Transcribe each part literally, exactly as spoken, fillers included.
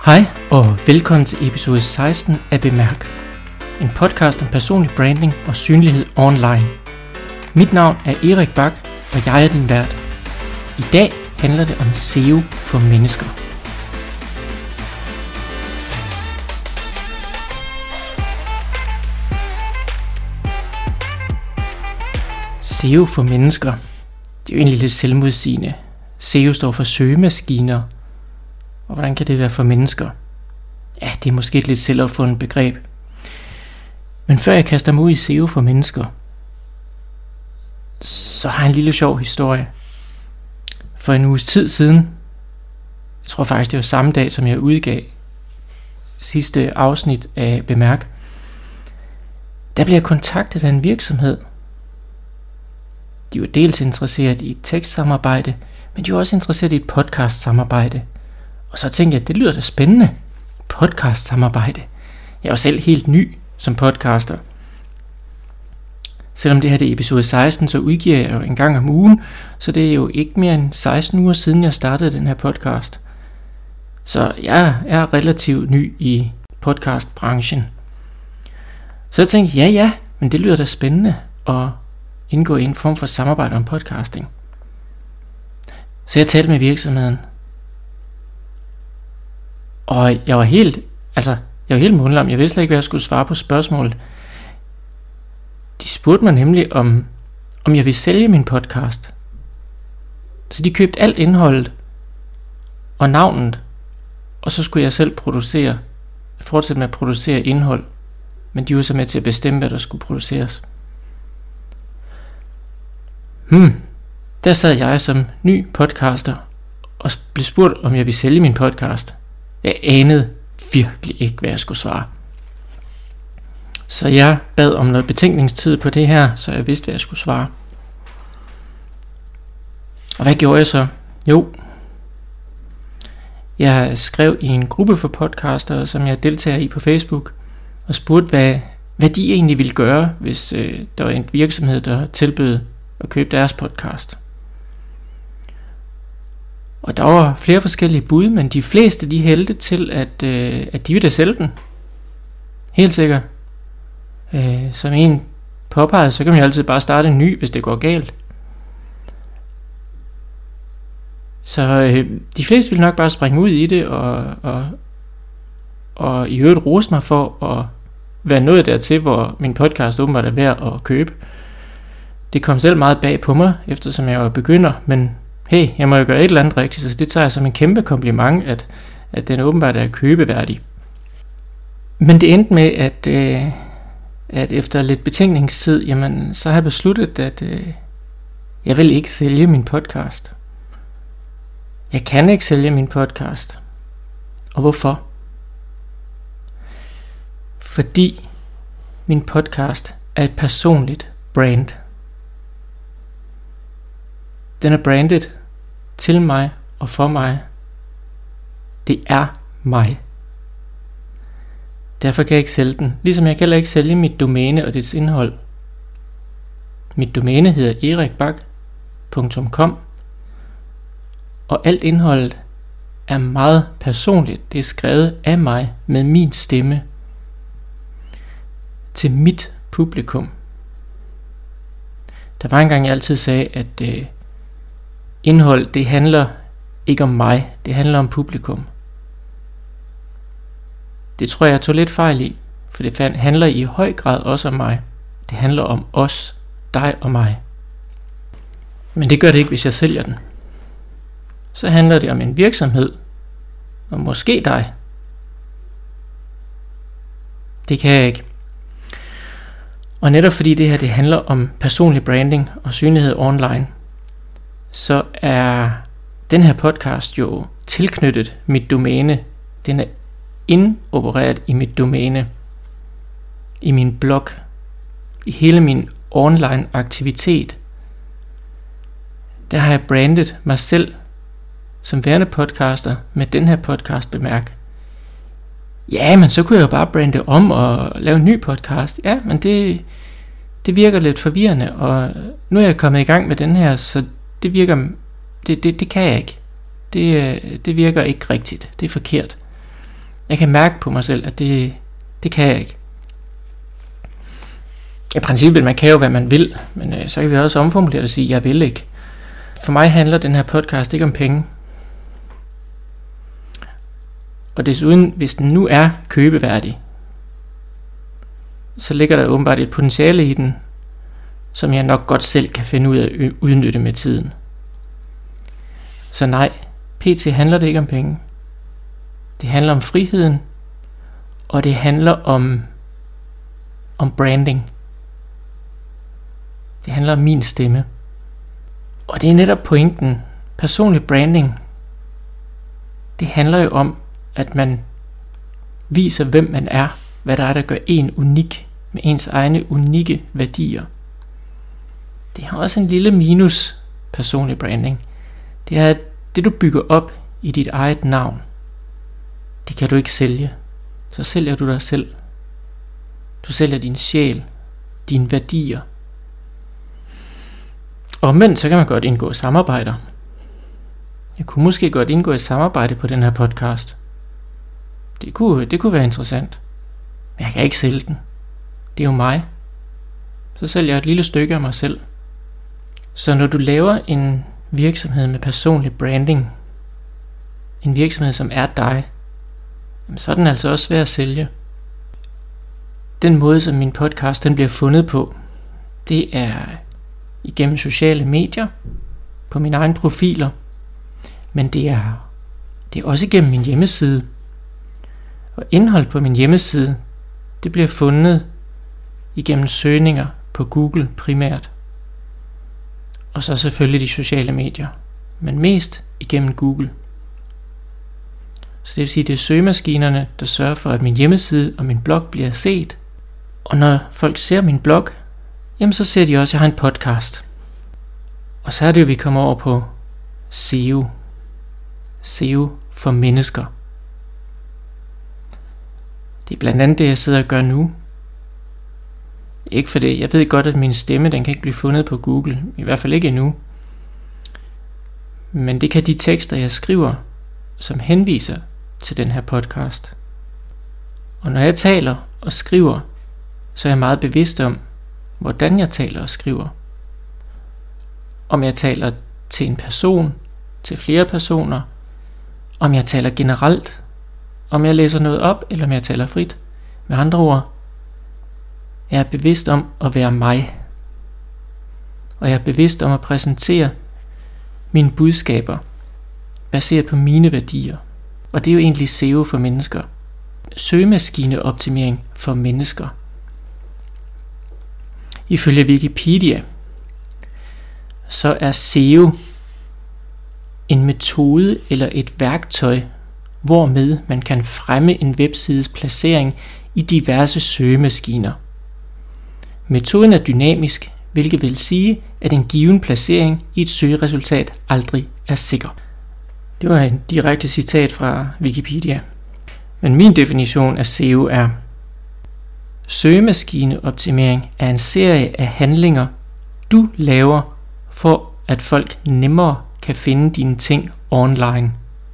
Hej og velkommen til episode seksten af Bemærk. En podcast om personlig branding og synlighed online. Mit navn er Erik Bak, og jeg er din vært. I dag handler det om S E O for mennesker. S E O for mennesker. Det er jo egentlig lidt selvmodsigende. S E O står for søgemaskiner. Og hvordan kan det være for mennesker? Ja, det er måske et lidt selvopfundet begreb. Men før jeg kaster mig ud i S E O for mennesker, så har jeg en lille sjov historie. For en uges tid siden, jeg tror faktisk det var samme dag, som jeg udgav sidste afsnit af Bemærk, der blev jeg kontaktet af en virksomhed. De var dels interesseret i et tekstsamarbejde, men de var også interesseret i et podcast-samarbejde. Og så tænkte jeg, det lyder da spændende. Podcast-samarbejde. Jeg var selv helt ny som podcaster. Selvom det her det er episode seksten, så udgiver jeg jo en gang om ugen, så det er jo ikke mere end seksten uger siden, jeg startede den her podcast. Så jeg er relativt ny i podcastbranchen. Så jeg tænkte, ja ja, men det lyder da spændende at indgå i en form for samarbejde om podcasting. Så jeg talte med virksomheden. Og jeg var helt, altså, jeg var helt mundlam. Jeg vidste slet ikke, hvad jeg skulle svare på spørgsmålet. De spurgte mig nemlig, om, om jeg ville sælge min podcast. Så de købte alt indholdet og navnet, og så skulle jeg selv producere, fortsætte med at producere indhold. Men de var så med til at bestemme, hvad der skulle produceres. Hmm, der sad jeg som ny podcaster og blev spurgt, om jeg ville sælge min podcast. Jeg anede virkelig ikke, hvad jeg skulle svare. Så jeg bad om noget betænkningstid på det her, så jeg vidste, hvad jeg skulle svare. Og hvad gjorde jeg så? Jo, jeg skrev i en gruppe for podcaster, som jeg deltager i på Facebook, og spurgte, hvad, hvad de egentlig ville gøre, hvis øh, der var en virksomhed, der tilbød at købe deres podcast. Og der var flere forskellige bud, men de fleste de hældte til, at, øh, at de ville da sælge den. Helt sikkert. Øh, som en påpegede, så kan man jo altid bare starte en ny, hvis det går galt. Så øh, de fleste ville nok bare springe ud i det, og, og, og i øvrigt rose mig for at være nået dertil, hvor min podcast åbenbart er værd at købe. Det kom selv meget bag på mig, eftersom jeg var begynder, men hey, jeg må jo gøre et eller andet rigtigt, så det tager jeg som en kæmpe kompliment, at, at den åbenbart er købeværdig. Men det endte med, at, øh, at efter lidt betænkningstid, jamen, så har jeg besluttet, at øh, jeg vil ikke sælge min podcast. Jeg kan ikke sælge min podcast. Og hvorfor? Fordi min podcast er et personligt brand. Den er brandet til mig og for mig. Det er mig. Derfor kan jeg ikke sælge den. Ligesom jeg kan heller ikke sælge mit domæne og dets indhold. Mit domæne hedder erikbak punktum com, og alt indholdet er meget personligt. Det er skrevet af mig med min stemme til mit publikum. Der var engang jeg altid sagde, at øh, indhold, det handler ikke om mig, det handler om publikum. Det tror jeg, jeg tog lidt fejl i, for det handler i høj grad også om mig. Det handler om os, dig og mig. Men det gør det ikke, hvis jeg sælger den. Så handler det om en virksomhed, og måske dig. Det kan jeg ikke. Og netop fordi det her, det handler om personlig branding og synlighed online, så er den her podcast jo tilknyttet mit domæne. Den er indopereret i mit domæne, i min blog, i hele min online aktivitet. Der har jeg brandet mig selv som værende podcaster med den her podcast Bemærk. Ja, men så kunne jeg jo bare brande om og lave en ny podcast. Ja, men det, det virker lidt forvirrende, og nu er jeg kommet i gang med den her, så det virker, det, det, det kan jeg ikke. Det, det virker ikke rigtigt. Det er forkert. Jeg kan mærke på mig selv, at det, det kan jeg ikke. I princippet, man kan jo, hvad man vil, men øh, så kan vi også omformulere det og sige, at jeg vil ikke. For mig handler den her podcast ikke om penge. Og desuden, hvis den nu er købeværdig, så ligger der åbenbart et potentiale i den, som jeg nok godt selv kan finde ud af at udnytte med tiden. Så nej, pt. Handler det ikke om penge. Det handler om friheden, og det handler om, om branding. Det handler om min stemme. Og det er netop pointen. Personlig branding, det handler jo om, at man viser, hvem man er, hvad der er, der gør en unik, med ens egne unikke værdier. Det har også en lille minus, personlig branding. Det er, at det du bygger op i dit eget navn, det kan du ikke sælge. Så sælger du dig selv. Du sælger din sjæl, dine værdier. Og omvendt, så kan man godt indgå samarbejder. Jeg kunne måske godt indgå et samarbejde på den her podcast. Det kunne, det kunne være interessant. Men jeg kan ikke sælge den. Det er jo mig. Så sælger jeg et lille stykke af mig selv. Så når du laver en virksomhed med personlig branding, en virksomhed som er dig, så er den altså også svær at sælge. Den måde som min podcast den bliver fundet på, det er igennem sociale medier, på mine egne profiler, men det er, det er også igennem min hjemmeside. Og indhold på min hjemmeside, det bliver fundet igennem søgninger på Google primært. Og så selvfølgelig de sociale medier, men mest igennem Google. Så det vil sige, det er søgemaskinerne, der sørger for, at min hjemmeside og min blog bliver set. Og når folk ser min blog, jamen så ser de også, at jeg har en podcast. Og så er det jo, vi kommer over på S E O. S E O for mennesker. Det er blandt andet det, jeg sidder og gør nu. Ikke for det. Jeg ved godt, at min stemme, den kan ikke blive fundet på Google. I hvert fald ikke endnu. Men det kan de tekster, jeg skriver, som henviser til den her podcast. Og når jeg taler og skriver, så er jeg meget bevidst om, hvordan jeg taler og skriver. Om jeg taler til en person, til flere personer, om jeg taler generelt, om jeg læser noget op, eller om jeg taler frit. Med andre ord, jeg er bevidst om at være mig. Og jeg er bevidst om at præsentere mine budskaber, baseret på mine værdier. Og det er jo egentlig S E O for mennesker. Søgemaskineoptimering for mennesker. Ifølge Wikipedia, så er S E O en metode eller et værktøj, hvormed man kan fremme en websides placering i diverse søgemaskiner. Metoden er dynamisk, hvilket vil sige, at en given placering i et søgeresultat aldrig er sikker. Det var en direkte citat fra Wikipedia. Men min definition af S E O er: søgemaskineoptimering er en serie af handlinger, du laver for at folk nemmere kan finde dine ting online.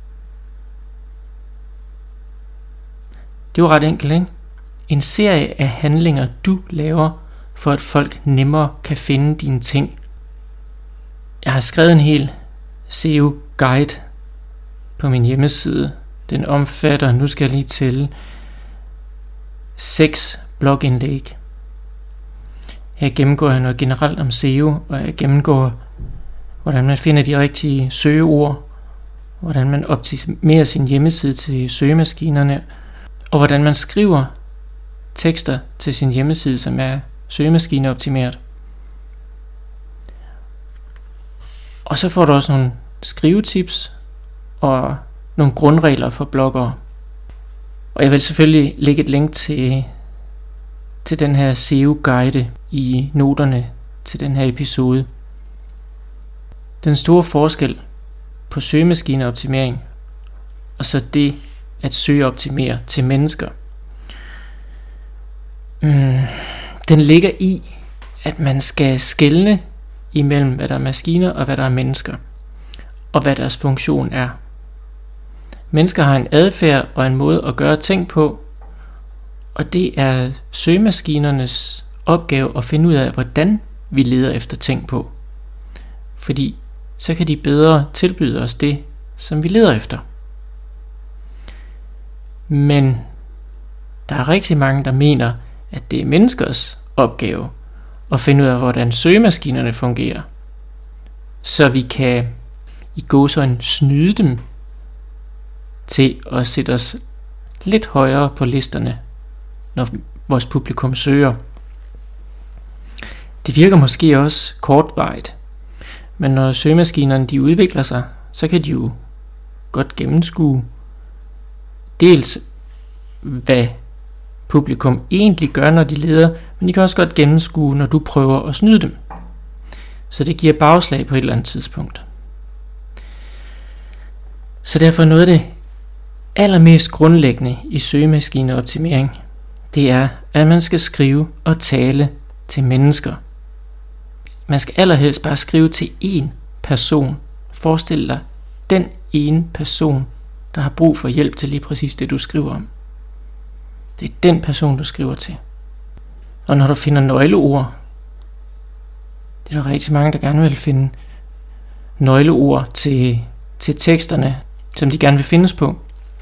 Det var ret enkelt, ikke? En serie af handlinger, du laver for at folk nemmere kan finde dine ting. Jeg har skrevet en hel S E O-guide på min hjemmeside. Den omfatter, nu skal jeg lige tælle, seks blogindlæg. Her gennemgår jeg noget generelt om S E O, og jeg gennemgår, hvordan man finder de rigtige søgeord, hvordan man optimerer sin hjemmeside til søgemaskinerne, og hvordan man skriver tekster til sin hjemmeside, som er søgemaskineoptimeret. Og så får du også nogle skrivetips og nogle grundregler for bloggere. Og jeg vil selvfølgelig lægge et link til, til den her S E O-guide i noterne til den her episode. Den store forskel på søgemaskineoptimering og så det at søgeoptimere til mennesker, mm, den ligger i, at man skal skelne imellem, hvad der er maskiner og hvad der er mennesker, og hvad deres funktion er. Mennesker har en adfærd og en måde at gøre ting på, og det er søgemaskinernes opgave at finde ud af, hvordan vi leder efter ting på. Fordi så kan de bedre tilbyde os det, som vi leder efter. Men der er rigtig mange, der mener, at det er menneskers opgave at finde ud af, hvordan søgemaskinerne fungerer, så vi kan i gåseøjne snyde dem til at sætte os lidt højere på listerne, når vores publikum søger. Det virker måske også kortvarigt, men når søgemaskinerne de udvikler sig, så kan de jo godt gennemskue dels hvad publikum egentlig gør, når de leder, men de kan også godt gennemskue, når du prøver at snyde dem. Så det giver bagslag på et eller andet tidspunkt. Så derfor er noget af det allermest grundlæggende i søgemaskineoptimering, det er, at man skal skrive og tale til mennesker. Man skal allerhelst bare skrive til én person. Forestil dig den ene person, der har brug for hjælp til lige præcis det, du skriver om. Det er den person, du skriver til. Og når du finder nøgleord, det er der rigtig mange, der gerne vil finde nøgleord til, til teksterne, som de gerne vil findes på.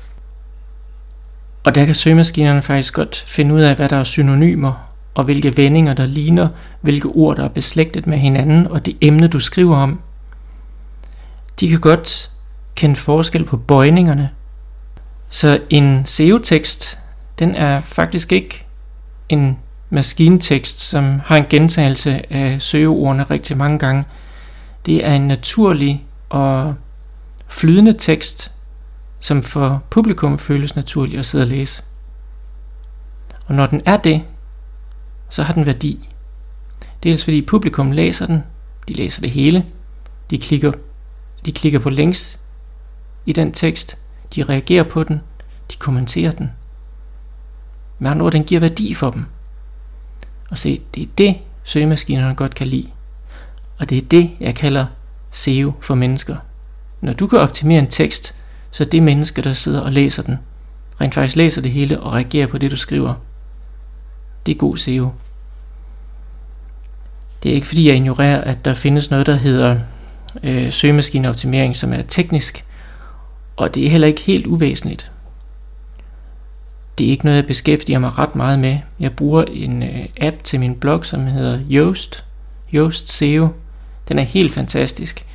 Og der kan søgemaskinerne faktisk godt finde ud af, hvad der er synonymer, og hvilke vendinger, der ligner, hvilke ord, der er beslægtet med hinanden, og det emne, du skriver om. De kan godt kende forskel på bøjningerne. Så en S E O-tekst, den er faktisk ikke en maskintekst, som har en gentagelse af søgeordene rigtig mange gange. Det er en naturlig og flydende tekst, som for publikum føles naturligt at sidde og læse. Og når den er det, så har den værdi. Dels fordi publikum læser den, de læser det hele, de klikker, de klikker på links i den tekst, de reagerer på den, de kommenterer den. Med andre ord, den giver værdi for dem. Og se, det er det, søgemaskinerne godt kan lide. Og det er det, jeg kalder S E O for mennesker. Når du kan optimere en tekst, så det menneske, der sidder og læser den, rent faktisk læser det hele og reagerer på det, du skriver. Det er god S E O. Det er ikke fordi, jeg ignorerer, at der findes noget, der hedder øh, søgemaskineoptimering, som er teknisk, og det er heller ikke helt uvæsentligt. Det er ikke noget, jeg beskæftiger mig ret meget med. Jeg bruger en øh, app til min blog, som hedder Yoast. Yoast S E O. Den er helt fantastisk.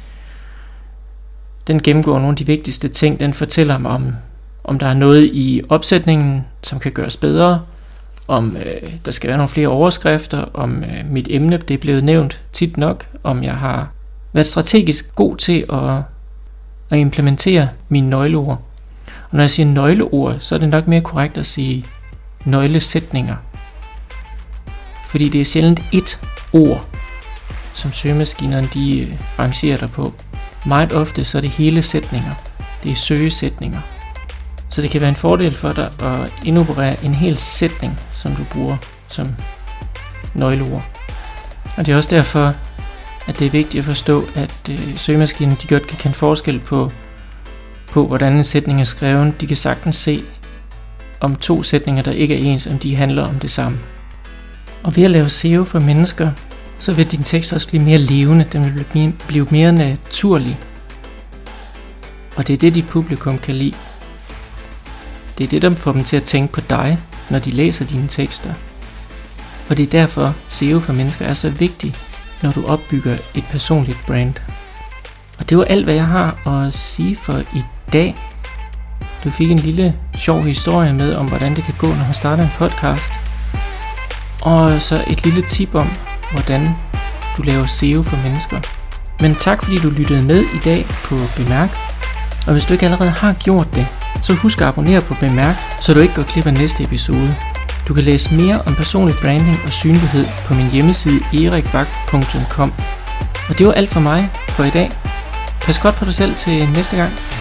Den gennemgår nogle af de vigtigste ting. Den fortæller mig om, om der er noget i opsætningen, som kan gøres bedre. Om øh, der skal være nogle flere overskrifter. Om øh, mit emne, det er blevet nævnt tit nok. Om jeg har været strategisk god til at, at implementere mine nøgleord. Og når jeg siger nøgleord, så er det nok mere korrekt at sige nøglesætninger. Fordi det er sjældent ét ord, som søgemaskinerne de øh, rangerer dig på. Meget ofte så er det hele sætninger. Det er søgesætninger. Så det kan være en fordel for dig at indoperere en hel sætning, som du bruger som nøgleord. Og det er også derfor, at det er vigtigt at forstå, at øh, søgemaskinerne de godt kan kende forskel på, på, hvordan en sætning er skrevet. De kan sagtens se, om to sætninger, der ikke er ens, om de handler om det samme. Og ved at lave S E O for mennesker, så vil din tekst også blive mere levende. Den vil blive mere naturlig. Og det er det, dit publikum kan lide. Det er det, der får dem til at tænke på dig, når de læser dine tekster. Og det er derfor, S E O for mennesker er så vigtig, når du opbygger et personligt brand. Og det var alt, hvad jeg har at sige for i dag. Du fik en lille sjov historie med om, hvordan det kan gå, når man starter en podcast. Og så et lille tip om, hvordan du laver S E O for mennesker. Men tak fordi du lyttede med i dag på Bemærk. Og hvis du ikke allerede har gjort det, så husk at abonnere på Bemærk, så du ikke går glip af næste episode. Du kan læse mere om personlig branding og synlighed på min hjemmeside erik bak punktum com. Og det var alt for mig for i dag. Pas godt på dig selv til næste gang.